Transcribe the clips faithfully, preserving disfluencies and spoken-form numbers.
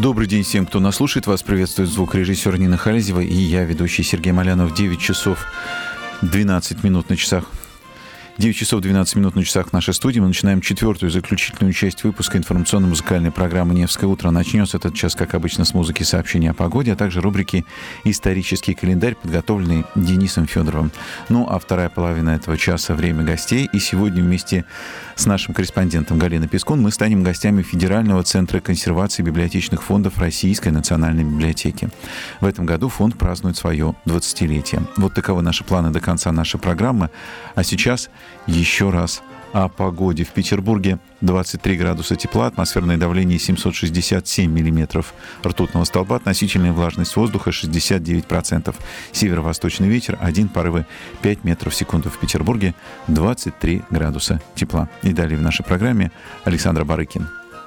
Добрый день всем, кто нас слушает. Вас приветствует звукорежиссер Нина Халезева и я, ведущий Сергей Малянов. девять часов двенадцать минут на часах. девять часов двенадцать минут на часах в нашей студии. Мы начинаем четвертую заключительную часть выпуска информационно-музыкальной программы «Невское утро». Начнется этот час, как обычно, с музыки, сообщения о погоде, а также рубрики «Исторический календарь», подготовленный Денисом Федоровым. Ну, а вторая половина этого часа — время гостей. И сегодня вместе с нашим корреспондентом Галиной Пескун мы станем гостями Федерального центра консервации библиотечных фондов Российской национальной библиотеки. В этом году фонд празднует свое двадцатилетие. Вот таковы наши планы до конца нашей программы. А сейчас еще раз о погоде. В Петербурге двадцать три градуса тепла, атмосферное давление семьсот шестьдесят семь миллиметров ртутного столба, относительная влажность воздуха шестьдесят девять процентов. Северо-восточный ветер один, порывы пять метров в секунду. В Петербурге двадцать три градуса тепла. И далее в нашей программе Александр Барыкин.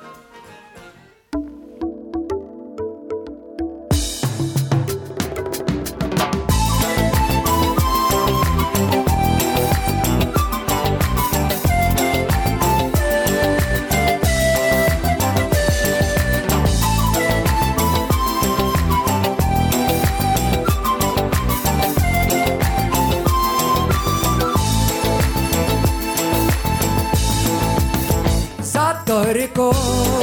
Рекой,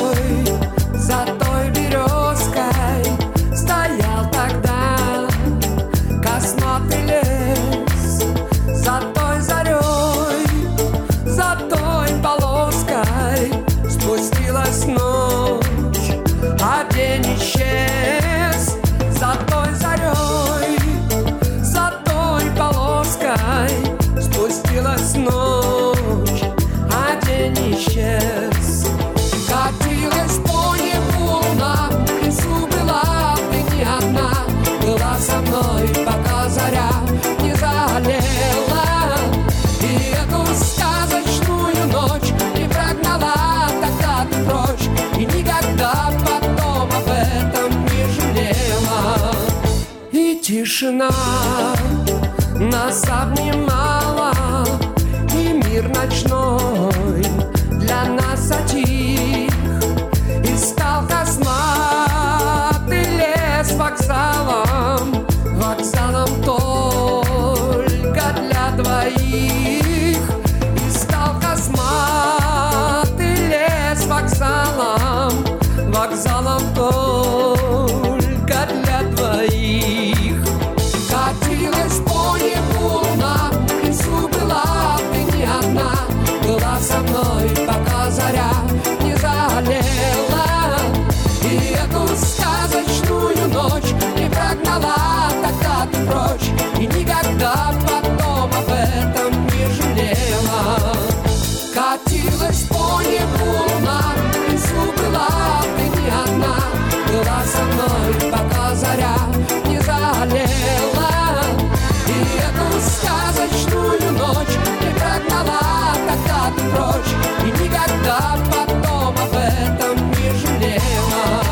за той березкой стоял тогда косматый лес. За той зарей, за той полоской спустилась ночь, а день исчез. За той зарей, за той полоской спустилась ночь, а день исчез. Катилась по небу луна, в лесу была ты не одна. Была со мной, пока заря не залила, и эту сказочную ночь не прогнала тогда ты прочь, и никогда потом об этом не жалела. И тишина нас обнимала, и мир ночной для нас затих, и стал косматый лес вокзалом, вокзалом только для двоих. И стал косматый лес вокзалом, вокзалом только для двоих. Катилась по небу луна, в лесу была ты не одна. Была со мной, пока заря не залила, и эту сказочную ночь не прогнала тогда ты прочь, и никогда потом об этом не жалела. Катилась по небу луна, в лесу была ты не одна. Была со мной, пока заря не залила, и эту сказочную ночь не прогнала тогда ты прочь, и никогда потом об этом не жалела.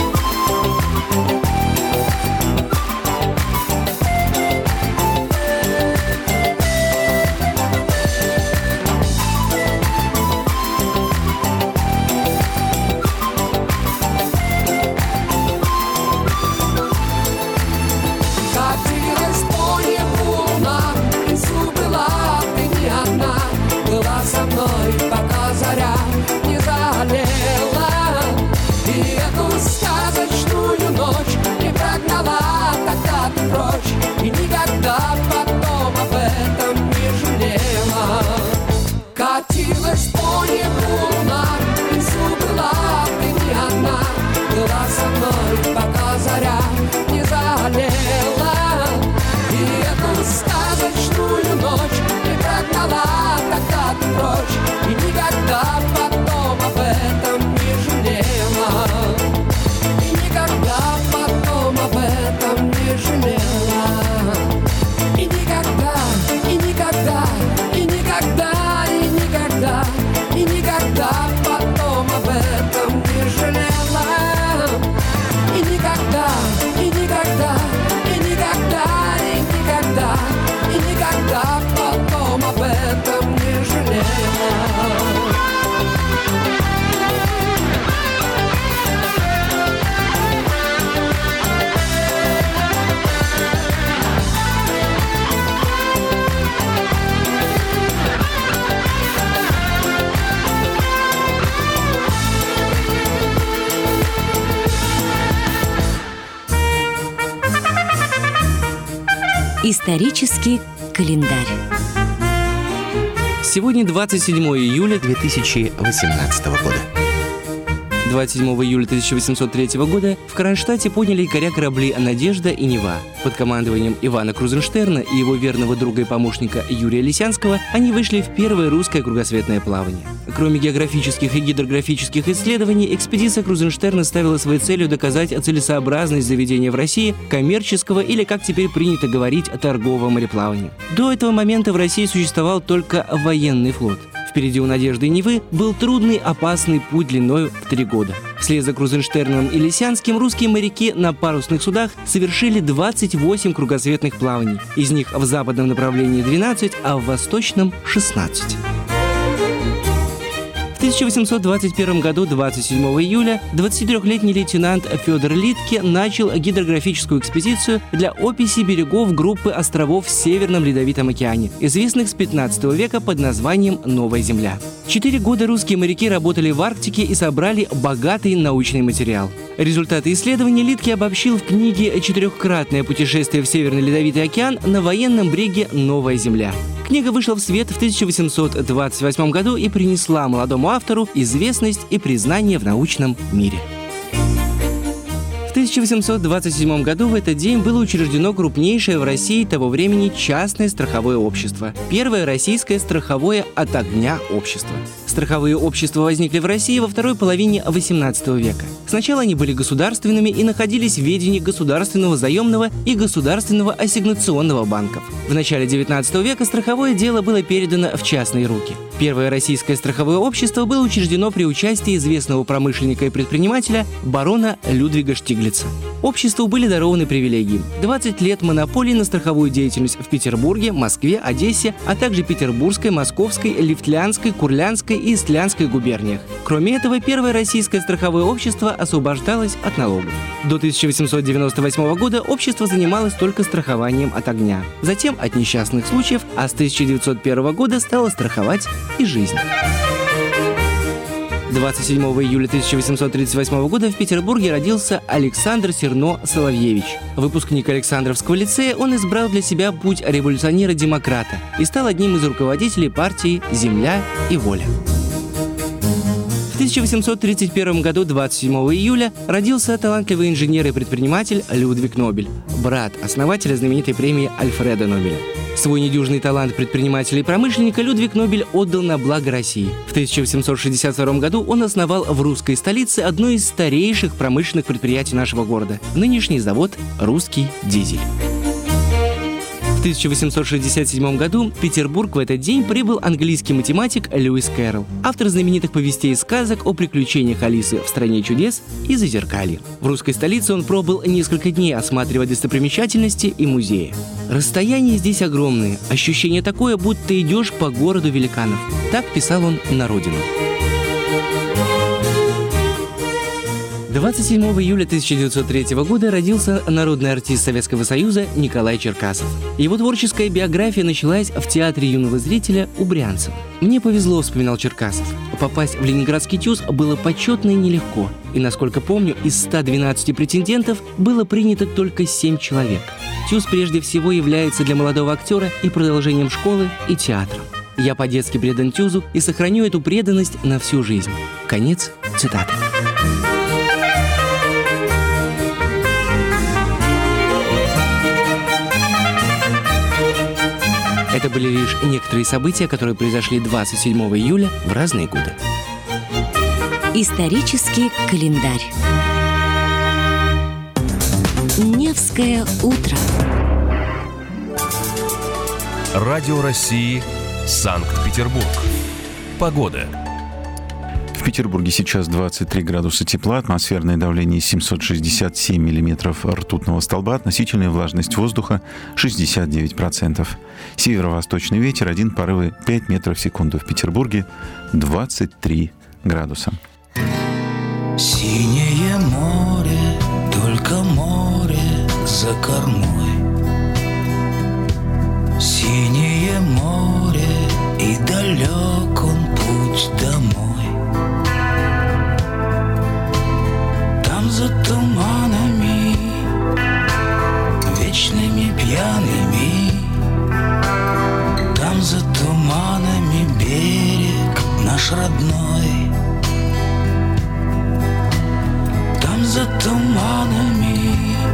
Катилась по небу луна, в лесу была ты не одна. Была со мной, пока заря не залила, и эту сказочную ночь не прогнала тогда ты прочь, и никогда потом об этом не жалела. Катилась по небу луна, в лесу была ты не одна. Была со мной, пока заря не залила, и эту сказочную ночь не прогнала тогда ты прочь, и Исторический календарь. Сегодня двадцать седьмого июля две тысячи восемнадцатого года. двадцать седьмого июля тысяча восемьсот третьего года в Кронштадте подняли якоря корабли «Надежда» и «Нева». Под командованием Ивана Крузенштерна и его верного друга и помощника Юрия Лисянского они вышли в первое русское кругосветное плавание. Кроме географических и гидрографических исследований, экспедиция Крузенштерна ставила своей целью доказать целесообразность заведения в России коммерческого или, как теперь принято говорить, торгового мореплавания. До этого момента в России существовал только военный флот. Впереди у «Надежды» и «Невы» был трудный, опасный путь длиною в три года. Вслед за Крузенштерном и Лисянским русские моряки на парусных судах совершили двадцать восемь кругосветных плаваний. Из них в западном направлении двенадцать, а в восточном – шестнадцать. В тысяча восемьсот двадцать первом году, двадцать седьмого июля, двадцатитрёхлетний лейтенант Федор Литке начал гидрографическую экспедицию для описи берегов группы островов в Северном Ледовитом океане, известных с пятнадцатого века под названием «Новая Земля». Четыре года русские моряки работали в Арктике и собрали богатый научный материал. Результаты исследований Литке обобщил в книге «Четырехкратное путешествие в Северный Ледовитый океан» на военном бреге «Новая Земля». Книга вышла в свет в тысяча восемьсот двадцать восьмом году и принесла молодому автору известность и признание в научном мире. В тысяча восемьсот двадцать седьмом году в этот день было учреждено крупнейшее в России того времени частное страховое общество – первое российское страховое от огня общество. Страховые общества возникли в России во второй половине восемнадцатого века. Сначала они были государственными и находились в ведении Государственного заемного и Государственного ассигнационного банков. В начале девятнадцатого века страховое дело было передано в частные руки. Первое российское страховое общество было учреждено при участии известного промышленника и предпринимателя барона Людвига Штиглица. Обществу были дарованы привилегии: двадцать лет монополии на страховую деятельность в Петербурге, Москве, Одессе, а также Петербургской, Московской, Лифтлянской, Курляндской и Истлянской губерниях. Кроме этого, первое российское страховое общество освобождалось от налогов. До тысяча восемьсот девяносто восьмого года общество занималось только страхованием от огня, затем от несчастных случаев, а с тысяча девятьсот первого года стало страховать и жизнь. двадцать седьмого июля тысяча восемьсот тридцать восьмого года в Петербурге родился Александр Серно Соловьевич. Выпускник Александровского лицея, он избрал для себя путь революционера-демократа и стал одним из руководителей партии «Земля и воля». В тысяча восемьсот тридцать первом году, двадцать седьмого июля, родился талантливый инженер и предприниматель Людвиг Нобель, брат основателя знаменитой премии Альфреда Нобеля. Свой недюжный талант предпринимателя и промышленника Людвиг Нобель отдал на благо России. В тысяча восемьсот шестьдесят втором году он основал в русской столице одно из старейших промышленных предприятий нашего города – нынешний завод «Русский дизель». В тысяча восемьсот шестьдесят седьмом году в Петербург в этот день прибыл английский математик Льюис Кэрролл, автор знаменитых повестей и сказок о приключениях Алисы в «Стране чудес» и «Зазеркалье». В русской столице он пробыл несколько дней, осматривая достопримечательности и музеи. Расстояния здесь огромные, ощущение такое, будто идешь по городу великанов. Так писал он на родину. двадцать седьмого июля тысяча девятьсот третьего года родился народный артист Советского Союза Николай Черкасов. Его творческая биография началась в Театре юного зрителя у Брянцева. «Мне повезло», — вспоминал Черкасов. «Попасть в Ленинградский ТЮЗ было почетно и нелегко. И, насколько помню, из ста двенадцати претендентов было принято только семь человек. ТЮЗ прежде всего является для молодого актера и продолжением школы, и театром. Я по-детски предан ТЮЗу и сохраню эту преданность на всю жизнь». Конец цитаты. Это были лишь некоторые события, которые произошли двадцать седьмого июля в разные годы. Исторический календарь. Невское утро. Радио России, Санкт-Петербург. Погода. В Петербурге сейчас двадцать три градуса тепла, атмосферное давление семьсот шестьдесят семь миллиметров ртутного столба, относительная влажность воздуха шестьдесят девять процентов. Северо-восточный ветер один, порывы пять метров в секунду. В Петербурге двадцать три градуса. Синее море, только море за кормой. Синее море, и далек он путь домой. За туманами, вечными пьяными, наш родной. Там за туманами,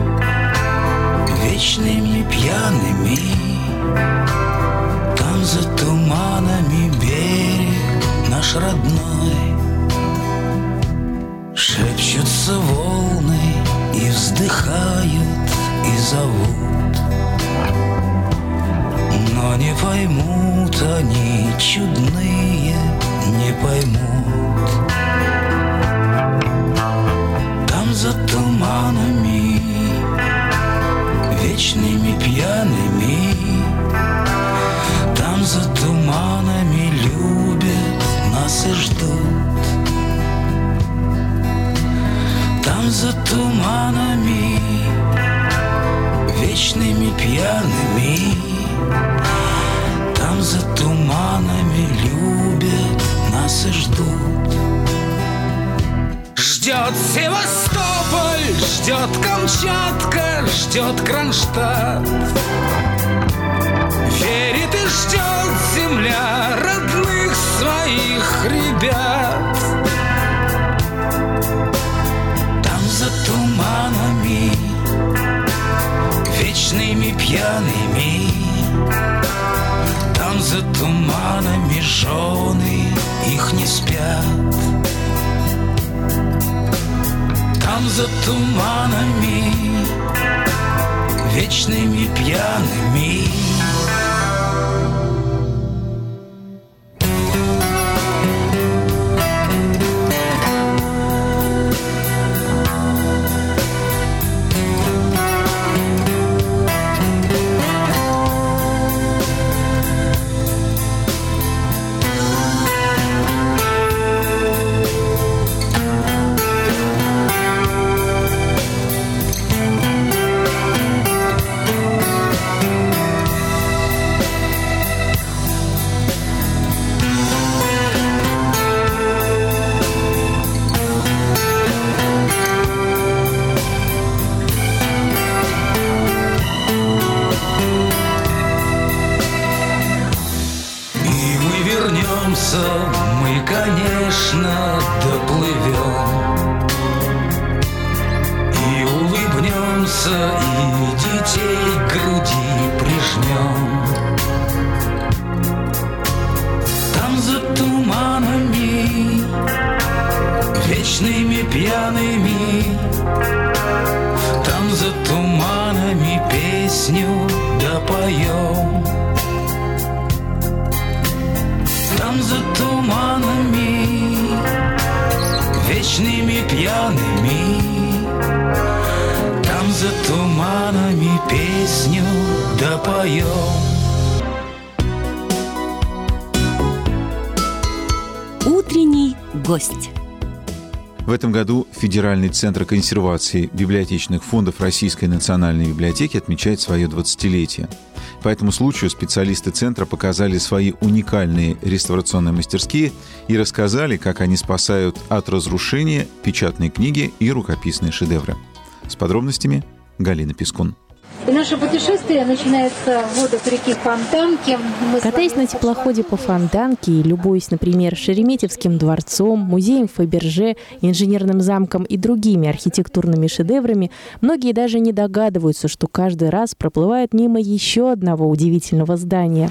вечными пьяными, там за туманами берег наш родной. Шепчутся волны и вздыхают, и зовут, но не поймут они, чудные, не поймут. Там за туманами, вечными пьяными, там за туманами любят нас и ждут. Там за туманами, вечными пьяными, там за туманами любят нас и ждут. Ждет Севастополь, ждет Камчатка, ждет Кронштадт. Верит и ждет земля родных своих ребят. Там за туманами, вечными пьяными, там за туманами жены их не спят. Там за туманами, вечными пьяными. Мы, конечно, доплывем и улыбнемся, и детей к груди прижмем. Там за туманами, вечными пьяными, там за туманами песню допоем. Там за туманами, вечными пьяными, там за туманами песню допоем. Утренний гость. В этом году Федеральный центр консервации библиотечных фондов Российской национальной библиотеки отмечает свое двадцатилетие. По этому случаю специалисты центра показали свои уникальные реставрационные мастерские и рассказали, как они спасают от разрушения печатные книги и рукописные шедевры. С подробностями Галина Пискун. И наше путешествие начинается в водах реки Фонтанки. Мы Катаясь на теплоходе по Фонтанке и любуясь, например, Шереметьевским дворцом, музеем Фаберже, инженерным замком и другими архитектурными шедеврами, многие даже не догадываются, что каждый раз проплывают мимо еще одного удивительного здания.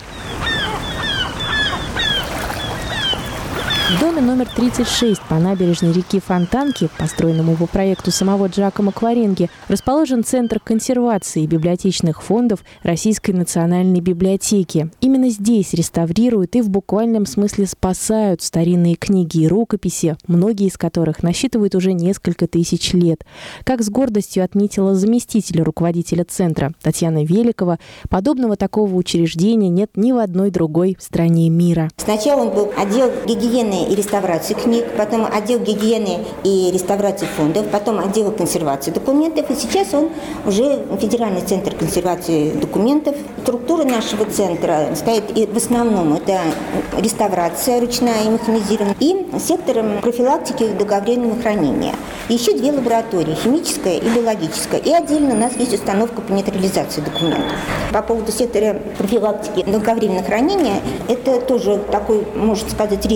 В доме номер тридцать шесть по набережной реки Фонтанки, построенному по проекту самого Джакомо Кваренги, расположен Центр консервации библиотечных фондов Российской национальной библиотеки. Именно здесь реставрируют и в буквальном смысле спасают старинные книги и рукописи, многие из которых насчитывают уже несколько тысяч лет. Как с гордостью отметила заместитель руководителя Центра Татьяна Великова, подобного такого учреждения нет ни в одной другой стране мира. Сначала он был отдел гигиены и реставрации книг, потом отдел гигиены и реставрации фондов, потом отдел консервации документов, и сейчас он уже Федеральный центр консервации документов. Структура нашего центра стоит в основном это реставрация ручная и механизированная, и сектором профилактики и долговременного хранения. Еще две лаборатории, химическая и биологическая, и отдельно у нас есть установка по нейтрализации документов. По поводу сектора профилактики и долговременного хранения, это тоже такой, можно сказать, редкий сектор.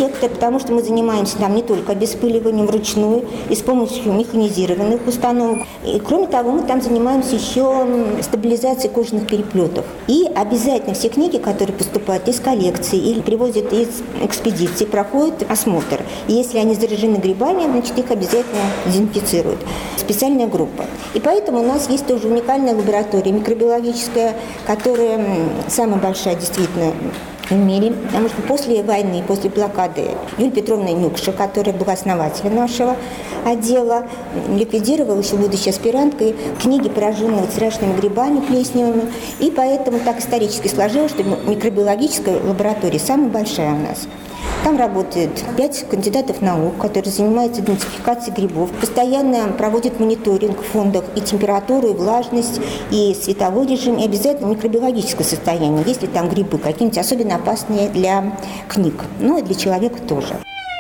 сектор, потому что мы занимаемся там не только обеспыливанием вручную и с помощью механизированных установок. И, кроме того, мы там занимаемся еще стабилизацией кожаных переплетов. И обязательно все книги, которые поступают из коллекции или привозят из экспедиции, проходят осмотр. И если они заражены грибами, значит, их обязательно дезинфицируют. Специальная группа. И поэтому у нас есть тоже уникальная лаборатория микробиологическая, которая самая большая действительно в мире, потому что после войны, после блокады Юлия Петровна Нюкша, которая была основателем нашего отдела, ликвидировала, еще будучи аспиранткой, книги, пораженные страшными грибами плесневыми, и поэтому так исторически сложилось, что микробиологическая лаборатория самая большая у нас. Там работает пять кандидатов наук, которые занимаются идентификацией грибов, постоянно проводят мониторинг в фондах и температуру, и влажность, и световой режим, и обязательно микробиологическое состояние, если там грибы какие-нибудь особенно опасные для книг, ну и для человека тоже.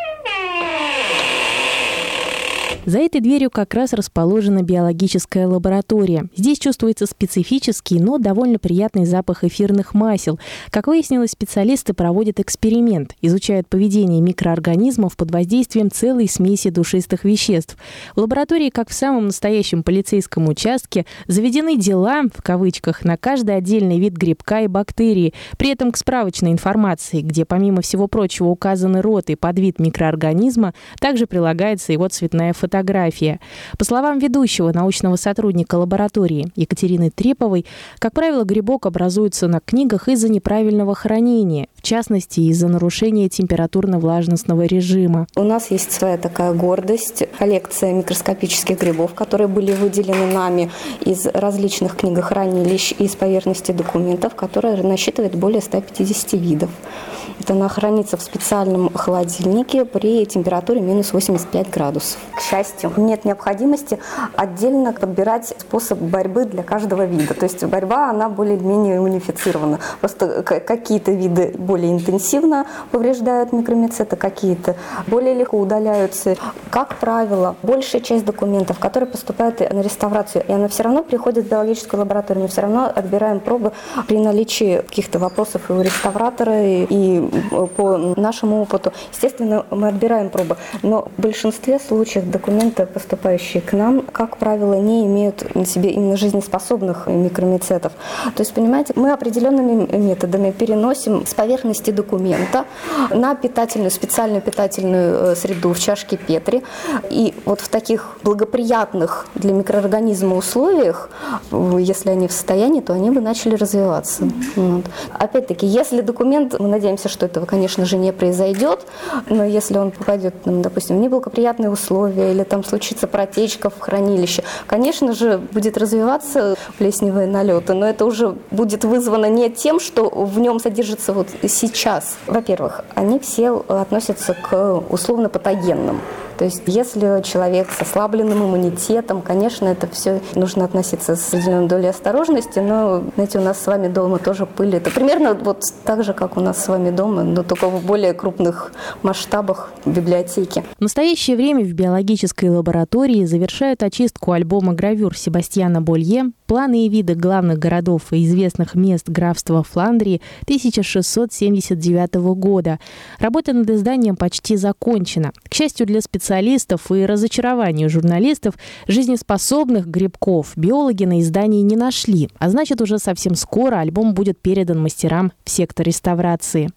За этой дверью как раз расположена биологическая лаборатория. Здесь чувствуется специфический, но довольно приятный запах эфирных масел. Как выяснилось, специалисты проводят эксперимент, изучают поведение микроорганизмов под воздействием целой смеси душистых веществ. В лаборатории, как в самом настоящем полицейском участке, заведены дела, в кавычках, на каждый отдельный вид грибка и бактерии. При этом к справочной информации, где помимо всего прочего указаны род и подвид микроорганизма, также прилагается его цветная фотография. Фотография. По словам ведущего научного сотрудника лаборатории Екатерины Треповой, как правило, грибок образуется на книгах из-за неправильного хранения, в частности, из-за нарушения температурно-влажностного режима. У нас есть своя такая гордость, коллекция микроскопических грибов, которые были выделены нами из различных книгохранилищ и из поверхности документов, которая насчитывает более ста пятидесяти видов. Это она хранится в специальном холодильнике при температуре минус восемьдесят пять градусов. К счастью, нет необходимости отдельно подбирать способ борьбы для каждого вида. То есть борьба, она более-менее унифицирована. Просто какие-то виды более интенсивно повреждают микромицеты, какие-то более легко удаляются. Как правило, большая часть документов, которые поступают на реставрацию, и она все равно приходит в биологическую лабораторию, мы все равно отбираем пробы при наличии каких-то вопросов и у реставратора, и, и по нашему опыту. Естественно, мы отбираем пробы, но в большинстве случаев документы, поступающие к нам, как правило, не имеют на себе именно жизнеспособных микромицетов. То есть, понимаете, мы определенными методами переносим с поверхности документа на питательную, специальную питательную среду в чашке Петри. И вот в таких благоприятных для микроорганизма условиях, если они в состоянии, то они бы начали развиваться. Вот. Опять-таки, если документ, мы надеемся, что этого, конечно же, не произойдет, но если он попадет, допустим, в неблагоприятные условия или там случится протечка в хранилище, конечно же, будет развиваться плесневые налеты, но это уже будет вызвано не тем, что в нем содержится вот сейчас. Во-первых, они все относятся к условно-патогенным. То есть, если человек с ослабленным иммунитетом, конечно, это все нужно относиться с определенной долей осторожности, но, знаете, у нас с вами дома тоже пыль. Это примерно вот так же, как у нас с вами дома, но только в более крупных масштабах библиотеки. В настоящее время в биологической лаборатории завершают очистку альбома гравюр Себастьяна Болье «Планы и виды главных городов и известных мест графства Фландрии» тысяча шестьсот семьдесят девятого года. Работа над изданием почти закончена. К счастью для специалистов и разочарованию журналистов, жизнеспособных грибков биологи на издании не нашли, а значит, уже совсем скоро альбом будет передан мастерам в сектор реставрации.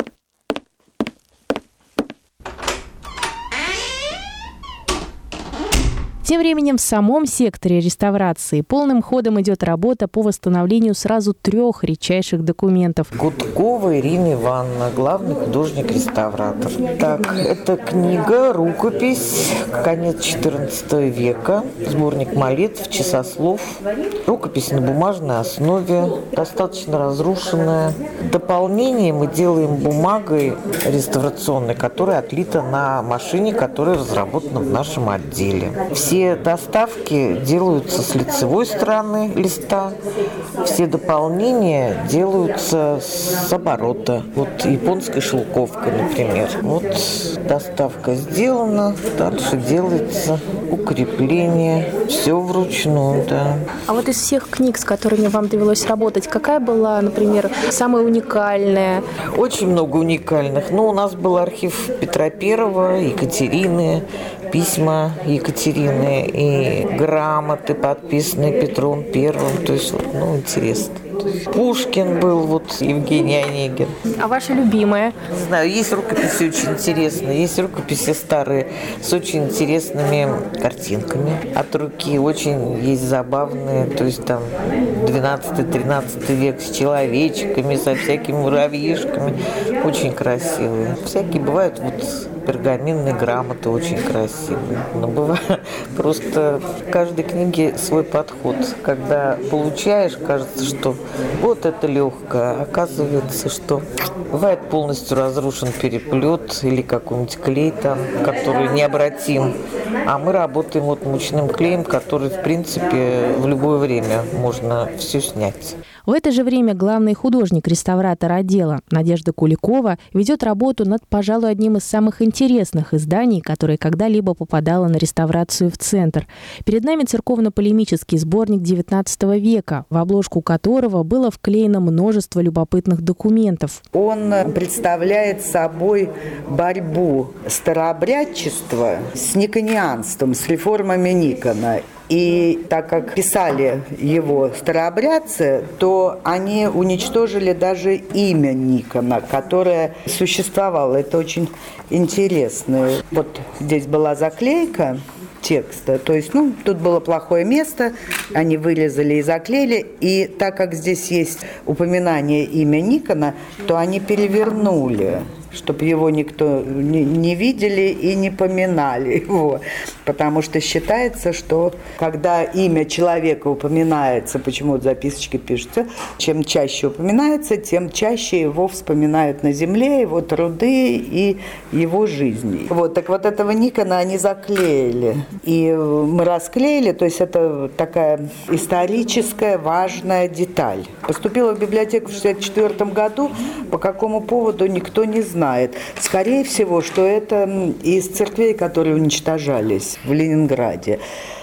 Тем временем в самом секторе реставрации полным ходом идет работа по восстановлению сразу трех редчайших документов. Гудкова Ирина Ивановна, главный художник-реставратор. Так, это книга, рукопись, конец четырнадцатого века, сборник молитв, часослов. Рукопись на бумажной основе, достаточно разрушенная. Дополнение мы делаем бумагой реставрационной, которая отлита на машине, которая разработана в нашем отделе. Все Все доставки делаются с лицевой стороны листа, все дополнения делаются с оборота. Вот японская шелковка, например. Вот доставка сделана, дальше делается укрепление. Все вручную, да. А вот из всех книг, с которыми вам довелось работать, какая была, например, самая уникальная? Очень много уникальных. Ну, у нас был архив Петра Первого, Екатерины, письма Екатерины и грамоты, подписанные Петром Первым. То есть, ну, интересно. Пушкин был, вот Евгений Онегин. А ваша любимая? Не знаю, есть рукописи очень интересные, есть рукописи старые с очень интересными картинками от руки, очень есть забавные, то есть там двенадцатый-тринадцатый век с человечками, со всякими муравьишками, очень красивые. Всякие бывают вот пергаментные грамоты очень красивые, но бывает просто в каждой книге свой подход. Когда получаешь, кажется, что вот это легкое, оказывается, что бывает полностью разрушен переплет или какой-нибудь клей там, который необратим. А мы работаем вот мучным клеем, который, в принципе, в любое время можно все снять. В это же время главный художник-реставратор отдела Надежда Куликова ведет работу над, пожалуй, одним из самых интересных изданий, которое когда-либо попадало на реставрацию в Центр. Перед нами церковно-полемический сборник девятнадцатого века, в обложку которого было вклеено множество любопытных документов. Он представляет собой борьбу старообрядчества с никонианством, с реформами Никона. И так как писали его старообрядцы, то они уничтожили даже имя Никона, которое существовало. Это очень интересно. Вот здесь была заклейка текста, то есть, ну, тут было плохое место, они вырезали и заклеили, и так как здесь есть упоминание имя Никона, то они перевернули, чтобы его никто не, не видели и не поминали его. Потому что считается, что когда имя человека упоминается, почему-то записочки пишутся, чем чаще упоминается, тем чаще его вспоминают на земле, его труды и его жизни. Вот, так вот этого Никона они заклеили. И мы расклеили, то есть это такая историческая важная деталь. Поступила в библиотеку в шестьдесят четвёртом году, по какому поводу никто не знает. Скорее всего, что это из церквей, которые уничтожались в Ленинграде.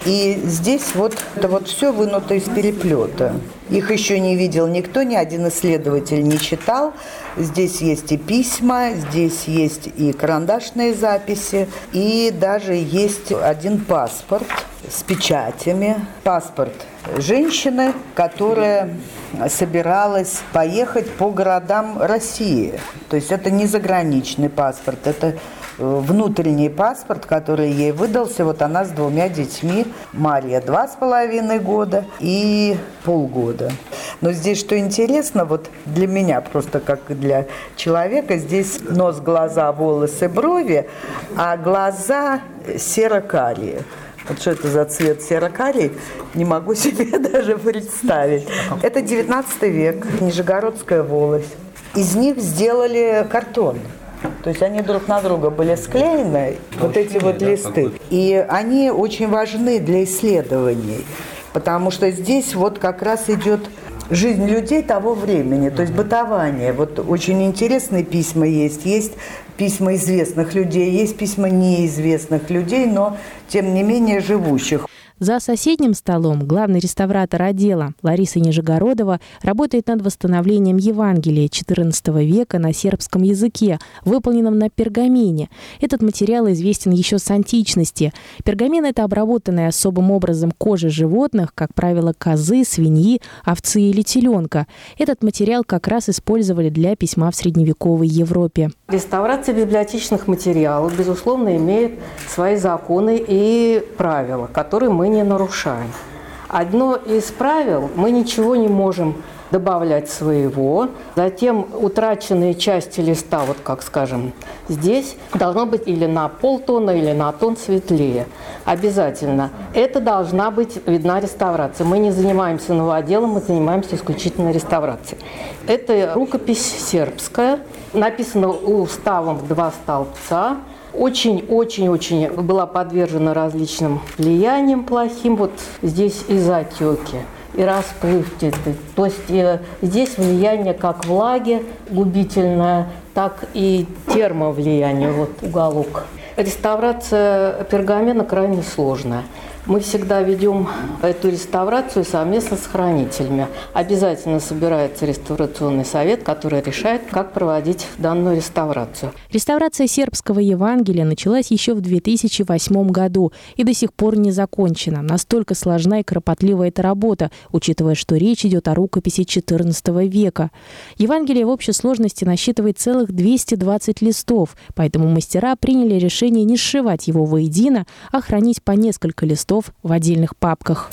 И здесь вот это вот все вынуто из переплета. Их еще не видел никто, ни один исследователь не читал. Здесь есть и письма, здесь есть и карандашные записи, и даже есть один паспорт с печатями. Паспорт женщины, которая собиралась поехать по городам России. То есть это не заграничный паспорт, это внутренний паспорт, который ей выдался. Вот она с двумя детьми. Марья два с половиной года и полгода. Но здесь, что интересно, вот для меня, просто как для человека, здесь нос, глаза, волосы, брови, а глаза серо-карие. Вот что это за цвет серо-карий, не могу себе даже представить. Это девятнадцатый век, Нижегородская волость. Из них сделали картон. То есть они друг на друга были склеены, вот эти вот листы. И они очень важны для исследований, потому что здесь вот как раз идет жизнь людей того времени, то есть бытование. Вот очень интересные письма есть. Есть письма известных людей, есть письма неизвестных людей, но тем не менее живущих. За соседним столом главный реставратор отдела Лариса Нижегородова работает над восстановлением Евангелия четырнадцатого века на сербском языке, выполненном на пергамене. Этот материал известен еще с античности. Пергамен – это обработанная особым образом кожа животных, как правило, козы, свиньи, овцы или теленка. Этот материал как раз использовали для письма в средневековой Европе. Реставрация библиотечных материалов, безусловно, имеет свои законы и правила, которые мы не нарушаем. Одно из правил – мы ничего не можем добавлять своего. Затем утраченные части листа, вот как скажем, здесь должно быть или на полтона, или на тон светлее. Обязательно. Это должна быть видна реставрация. Мы не занимаемся новоделом, мы занимаемся исключительно реставрацией. Это рукопись сербская. Написано уставом два столбца. Очень-очень-очень была подвержена различным влияниям плохим. Вот здесь и затеки, и расплывки. То есть э, здесь влияние как влаги губительное, так и термовлияние, вот уголок. Реставрация пергамента крайне сложная. Мы всегда ведем эту реставрацию совместно с хранителями. Обязательно собирается реставрационный совет, который решает, как проводить данную реставрацию. Реставрация сербского Евангелия началась еще в две тысячи восьмом году и до сих пор не закончена. Настолько сложна и кропотлива эта работа, учитывая, что речь идет о рукописи четырнадцатого века. Евангелие в общей сложности насчитывает целых двести двадцать листов, поэтому мастера приняли решение не сшивать его воедино, а хранить по несколько листов в отдельных папках.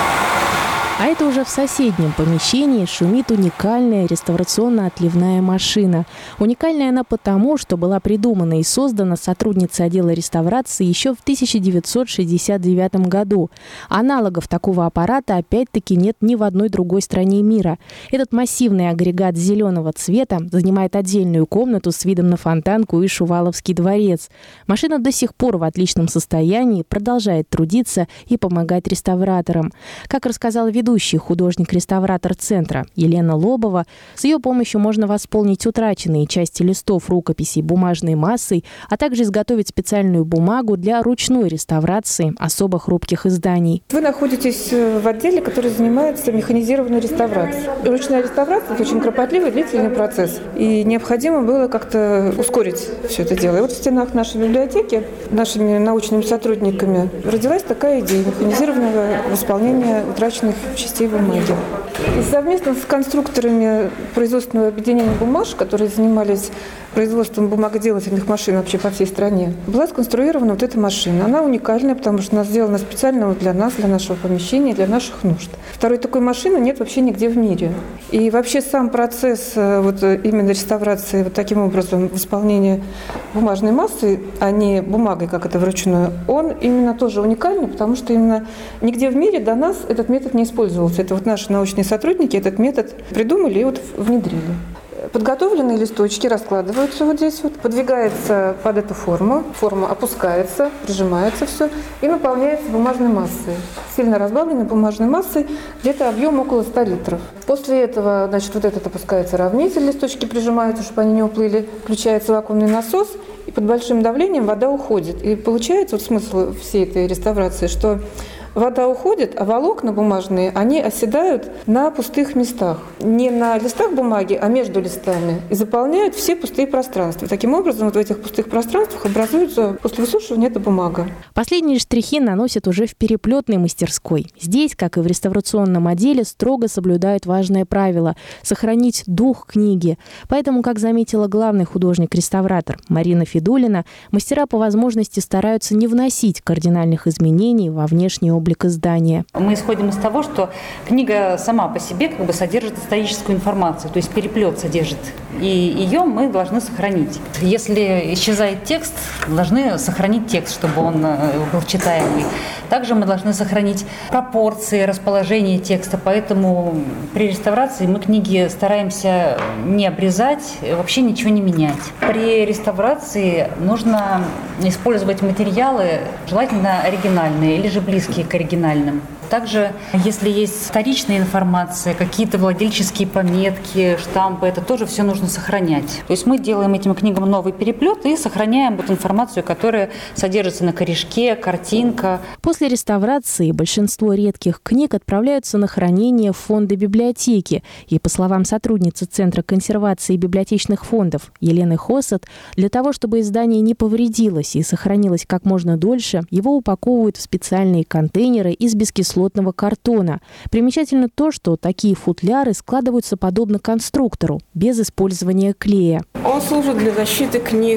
А это уже в соседнем помещении шумит уникальная реставрационно-отливная машина. Уникальная она потому, что была придумана и создана сотрудницей отдела реставрации еще в тысяча девятьсот шестьдесят девятом году. Аналогов такого аппарата опять-таки нет ни в одной другой стране мира. Этот массивный агрегат зеленого цвета занимает отдельную комнату с видом на Фонтанку и Шуваловский дворец. Машина до сих пор в отличном состоянии, продолжает трудиться и помогать реставраторам. Как рассказал ведущий художник-реставратор центра Елена Лобова, с ее помощью можно восполнить утраченные части листов рукописей бумажной массой, а также изготовить специальную бумагу для ручной реставрации особо хрупких изданий. Вы находитесь в отделе, который занимается механизированной реставрацией. Ручная реставрация – это очень кропотливый, длительный процесс. И необходимо было как-то ускорить все это дело. И вот в стенах нашей библиотеки нашими научными сотрудниками родилась такая идея механизированного восполнения утраченных частей бумаги. И совместно с конструкторами производственного объединения «Бумаж», которые занимались производством бумагоделательных машин вообще по всей стране, была сконструирована вот эта машина. Она уникальная, потому что она сделана специально вот для нас, для нашего помещения, для наших нужд. Второй такой машины нет вообще нигде в мире. И вообще сам процесс вот именно реставрации вот таким образом восполнения бумажной массы, а не бумагой, как это вручную, он именно тоже уникальный, потому что именно нигде в мире до нас этот метод не использовался. Это вот наши научные сотрудники этот метод придумали и вот внедрили. Подготовленные листочки раскладываются вот здесь вот, подвигается под эту форму, форма опускается, прижимается все и наполняется бумажной массой. Сильно разбавленной бумажной массой, где-то объем около ста литров. После этого, значит, вот этот опускается равнитель, листочки прижимаются, чтобы они не уплыли, включается вакуумный насос, и под большим давлением вода уходит. И получается вот смысл всей этой реставрации, что вода уходит, а волокна бумажные, они оседают на пустых местах. Не на листах бумаги, а между листами. И заполняют все пустые пространства. Таким образом, вот в этих пустых пространствах образуется после высушивания эта бумага. Последние штрихи наносят уже в переплетной мастерской. Здесь, как и в реставрационном отделе, строго соблюдают важное правило – сохранить дух книги. Поэтому, как заметила главный художник-реставратор Марина Федулина, мастера по возможности стараются не вносить кардинальных изменений во внешний облик облик издания. Мы исходим из того, что книга сама по себе как бы содержит историческую информацию, то есть переплет содержит, и ее мы должны сохранить. Если исчезает текст, должны сохранить текст, чтобы он был читаемый. Также мы должны сохранить пропорции, расположение текста, поэтому при реставрации мы книги стараемся не обрезать, вообще ничего не менять. При реставрации нужно использовать материалы, желательно оригинальные или же близкие к оригинальным. Также, если есть вторичная информация, какие-то владельческие пометки, штампы, это тоже все нужно сохранять. То есть мы делаем этим книгам новый переплет и сохраняем вот информацию, которая содержится на корешке, картинка. После реставрации большинство редких книг отправляются на хранение в фонды библиотеки. И, по словам сотрудницы Центра консервации библиотечных фондов Елены Хосат, для того, чтобы издание не повредилось и сохранилось как можно дольше, его упаковывают в специальные контейнеры из бескислотного картона. Примечательно то, что такие футляры складываются подобно конструктору, без использования клея. Он служит для защиты книг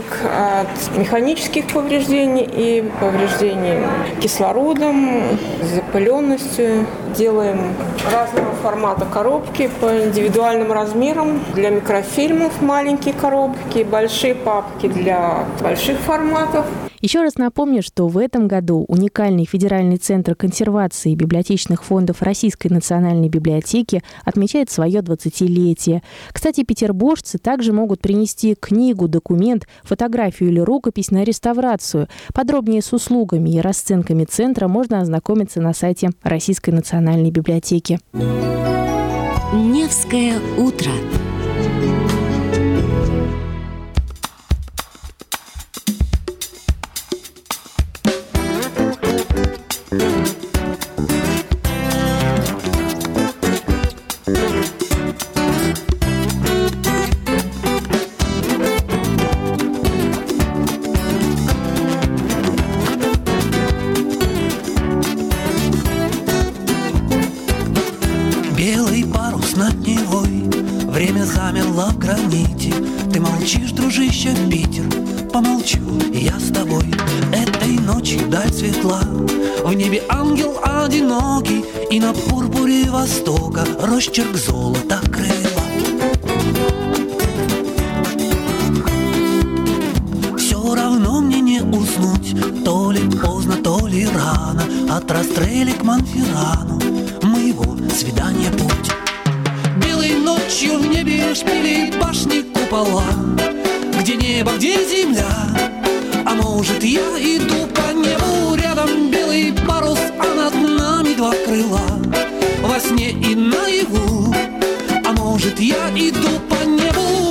от механических повреждений и повреждений кислородом, запыленностью. Делаем разного формата коробки по индивидуальным размерам. Для микрофильмов маленькие коробки, большие папки для больших форматов. Еще раз напомню, что в этом году уникальный Федеральный центр консервации библиотечных фондов Российской национальной библиотеки отмечает свое двадцатилетие. Кстати, петербуржцы также могут принести книгу, документ, фотографию или рукопись на реставрацию. Подробнее с услугами и расценками центра можно ознакомиться на сайте Российской национальной библиотеки. Невское утро. Белый парус над Невой, время замерло в граните. Ты молчишь, дружище, Питер, помолчу, и я с тобой. Этой ночью даль светла, в небе ангел одинокий, и на пурпуре востока росчерк золота крыла. Все равно мне не уснуть, то ли поздно, то ли рано, от Растрелли к Монферрану моего свидания путь. Белой ночью в небе шпили башни купола, где небо, где земля, а может я иду по небу, рядом белый парус, а над нами два крыла, во сне и наяву, а может я иду по небу.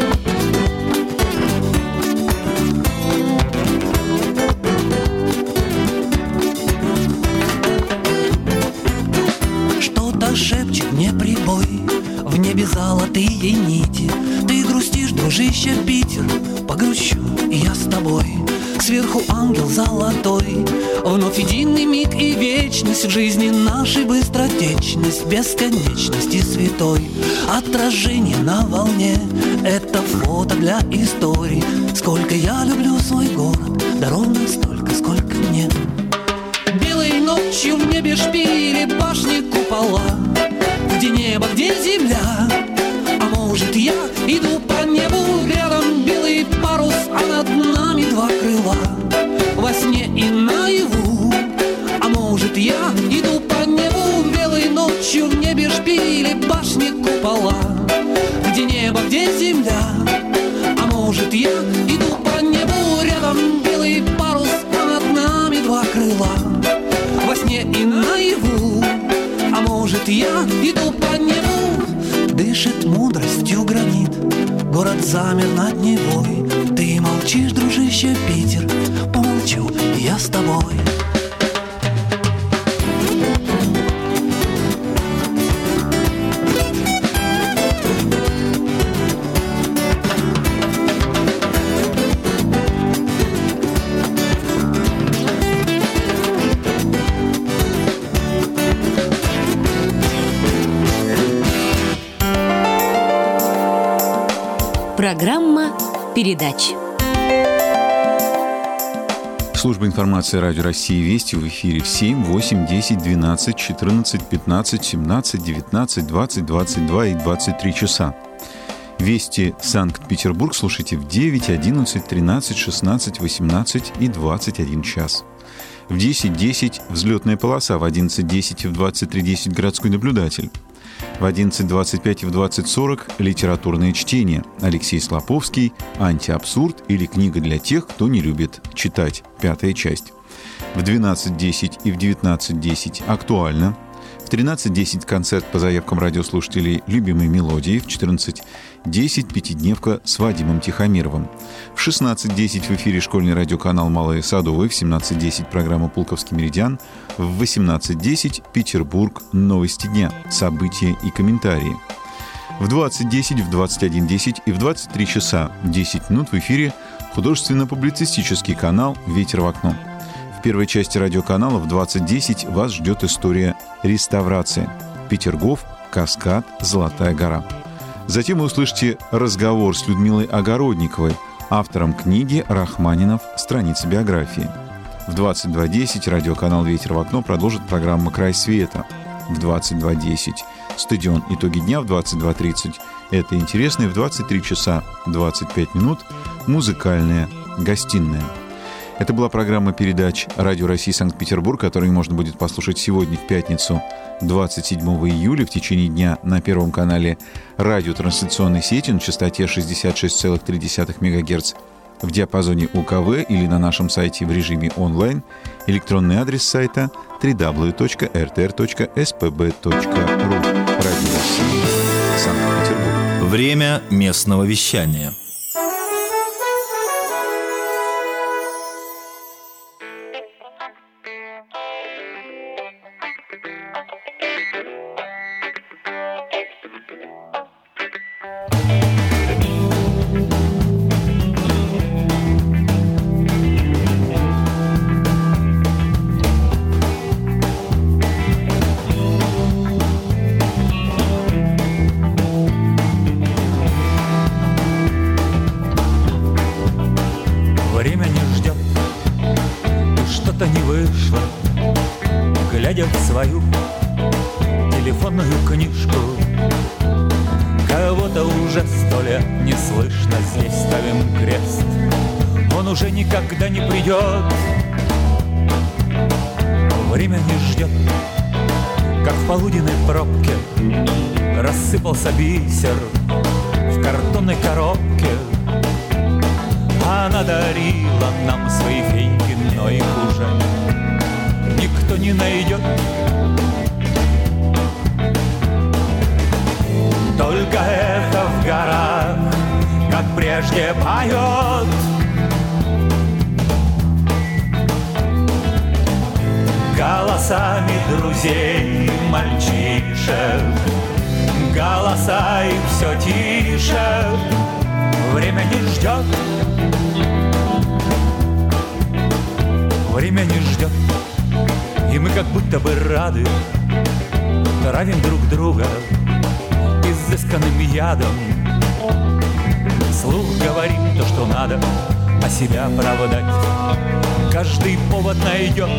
Шепчет мне прибой, в небе золотые нити. Ты грустишь, дружище, Питер, погрущу и я с тобой. Сверху ангел золотой, вновь единый миг и вечность в жизни нашей, быстротечность, бесконечность и святой. Отражение на волне, это фото для истории. Сколько я люблю свой город, да ровно столько, сколько мне. Белой ночью в небе шпили башни купола, где небо, где земля, а может я иду по небу, рядом белый парус, а над нами два крыла, во сне и наяву, а может я иду по небу. Белой ночью в небе шпили башни купола, где небо, где земля, а может я иду по небу, рядом белый парус, а над нами два крыла, во сне и наяву, а может я иду по небу. Дышит мудростью гранит, город замер над Невой. Ты молчишь, дружище, Питер, помолчу, и я с тобой. Программа передач. Служба информации Радио России «Вести» в эфире в семь, восемь, десять, двенадцать, четырнадцать, пятнадцать, семнадцать, девятнадцать, двадцать, двадцать два и двадцать три часа. «Вести» Санкт-Петербург слушайте в девять, одиннадцать, тринадцать, шестнадцать, восемнадцать и двадцать один час. В десять десять взлетная полоса, в одиннадцать десять и в двадцать три десять городской наблюдатель. В одиннадцать двадцать пять и в двадцать сорок литературное чтение. Алексей Слоповский, «Антиабсурд» или «Книга для тех, кто не любит читать». Пятая часть. В двенадцать десять и в девятнадцать десять актуально. В тринадцать десять концерт по заявкам радиослушателей «Любимые мелодии». В четырнадцать десять пятидневка с Вадимом Тихомировым. В шестнадцать десять в эфире школьный радиоканал «Малые Садовые». В семнадцать десять программа «Пулковский меридиан». В восемнадцать десять Петербург. Новости дня, события и комментарии. В двадцать десять, в двадцать один десять и в двадцать три часа десять минут в эфире художественно-публицистический канал «Ветер в окно». В первой части радиоканала в двадцать десять вас ждет история реставрации. Петергоф, Каскад, Золотая гора. Затем вы услышите разговор с Людмилой Огородниковой, автором книги «Рахманинов. Страницы биографии». В двадцать два десять радиоканал «Ветер в окно» продолжит программу «Край света». В двадцать два десять стадион «Итоги дня», в двадцать два тридцать «Это интересно», и в двадцать три часа двадцать пять минут музыкальная гостиная. Это была программа передач «Радио России Санкт-Петербург», которую можно будет послушать сегодня, в пятницу, двадцать седьмого июля, в течение дня на Первом канале радиотрансляционной сети на частоте шестьдесят шесть целых три десятых мегагерц в диапазоне У Ка В или на нашем сайте в режиме онлайн. Электронный адрес сайта дабл ю дабл ю дабл ю точка эр тэ эр точка эс пэ бэ точка ру. Радио России, Санкт-Петербург. Время местного вещания. Свою телефонную книжку. Кого-то уже сто лет не слышно, здесь ставим крест. Он уже никогда не придет. Время не ждет, как в полуденной пробке рассыпался бисер в картонной коробке. Она дарила нам свои феньки, но их уже никто не найдет. Только эхо в горах, как прежде, поет. Голосами друзей, мальчишек, голоса их все тише. Время не ждет, время не ждет. И мы как будто бы рады, травим друг друга изысканным ядом. Вслух говорим то, что надо, а себя оправдать каждый повод найдет.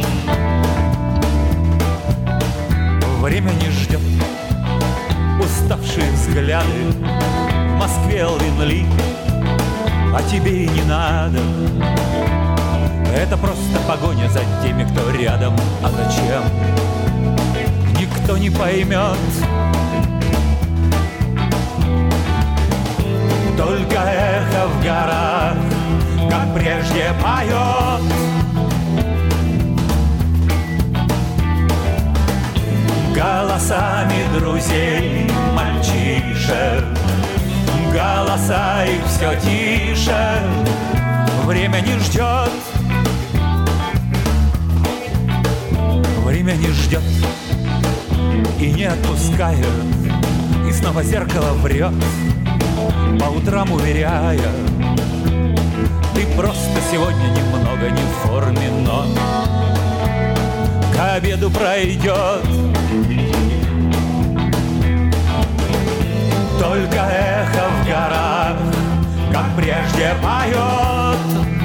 Время не ждет, уставшие взгляды в Москве Элвин-Ли, а тебе и не надо. Это просто погоня за теми, кто рядом. А зачем? Никто не поймет. Только эхо в горах, как прежде, поет. Голосами друзей, мальчишек, голоса их все тише. Время не ждет, время не ждет и не отпускает, и снова зеркало врет, по утрам уверяя: ты просто сегодня немного не в форме, но к обеду пройдет. Только эхо в горах, как прежде, поет.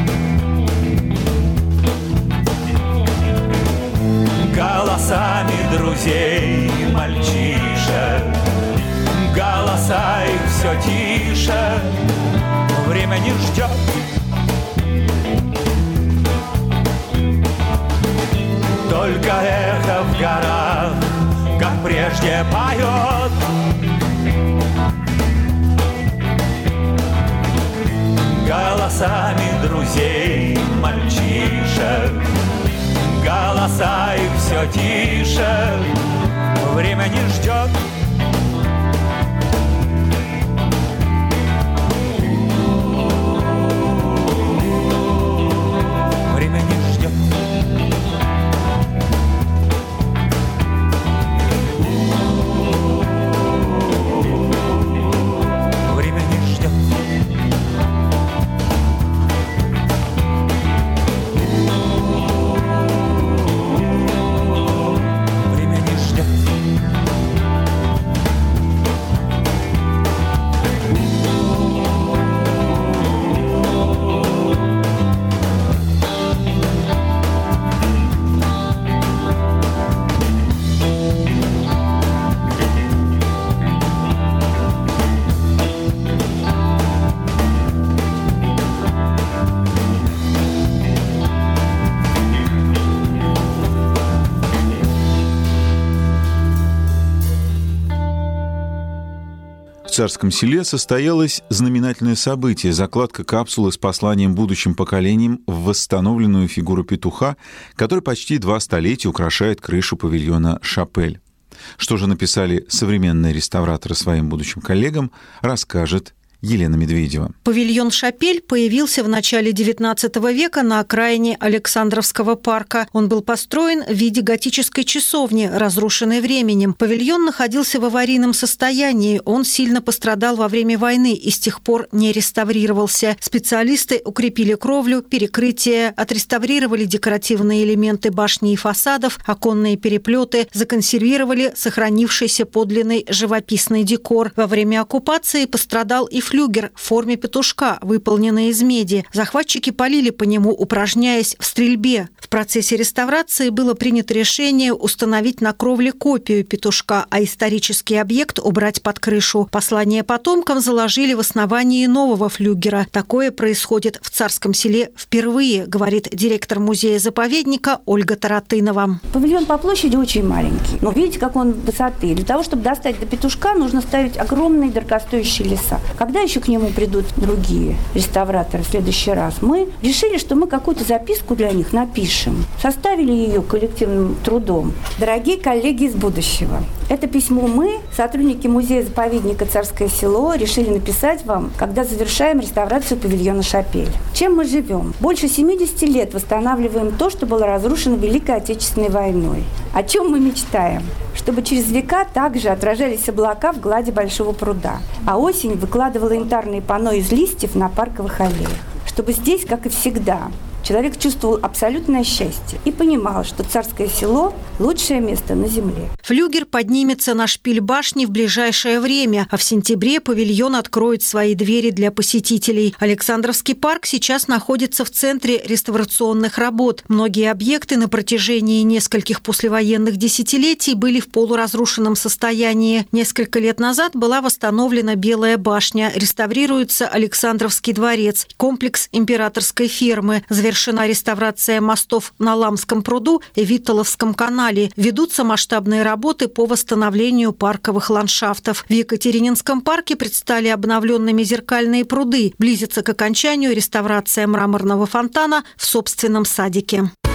Голосами друзей, мальчишек, голоса их все тише. Время не ждет, только эхо в горах, как прежде, поет. Голосами друзей, мальчишек, голоса их все тише. Время не ждет, время не ждет. Время не ждет. Время не ждет. Царском Селе состоялось знаменательное событие – закладка капсулы с посланием будущим поколениям в восстановленную фигуру петуха, который почти два столетия украшает крышу павильона «Шапель». Что же написали современные реставраторы своим будущим коллегам, расскажет Елена Медведева. Павильон «Шапель» появился в начале девятнадцатого века на окраине Александровского парка. Он был построен в виде готической часовни, разрушенной временем. Павильон находился в аварийном состоянии. Он сильно пострадал во время войны и с тех пор не реставрировался. Специалисты укрепили кровлю, перекрытие, отреставрировали декоративные элементы башни и фасадов, оконные переплеты, законсервировали сохранившийся подлинный живописный декор. Во время оккупации пострадал и флюгер в форме петушка, выполненный из меди. Захватчики палили по нему, упражняясь в стрельбе. В процессе реставрации было принято решение установить на кровле копию петушка, а исторический объект убрать под крышу. Послание потомкам заложили в основании нового флюгера. Такое происходит в Царском Селе впервые, говорит директор музея-заповедника Ольга Таратынова. Павильон по площади очень маленький. Но видите, как он высоты. Для того, чтобы достать до петушка, нужно ставить огромные дорогостоящие леса. Когда еще к нему придут другие реставраторы в следующий раз? Мы решили, что мы какую-то записку для них напишем. Составили ее коллективным трудом. Дорогие коллеги из будущего, это письмо мы, сотрудники музея-заповедника «Царское село», решили написать вам, когда завершаем реставрацию павильона «Шапель». Чем мы живем? Больше семидесяти лет восстанавливаем то, что было разрушено Великой Отечественной войной. О чем мы мечтаем? Чтобы через века также отражались облака в глади большого пруда, а осень выкладывала янтарные панно из листьев на парковых аллеях. Чтобы здесь, как и всегда, человек чувствовал абсолютное счастье и понимал, что Царское Село – лучшее место на земле. Флюгер поднимется на шпиль башни в ближайшее время, а в сентябре павильон откроет свои двери для посетителей. Александровский парк сейчас находится в центре реставрационных работ. Многие объекты на протяжении нескольких послевоенных десятилетий были в полуразрушенном состоянии. Несколько лет назад была восстановлена Белая башня, реставрируется Александровский дворец, комплекс императорской фермы, завершена реставрация мостов на Ламском пруду и Виттоловском канале. Ведутся масштабные работы по восстановлению парковых ландшафтов. В Екатерининском парке предстали обновленными зеркальные пруды. Близится к окончанию реставрация мраморного фонтана в собственном садике.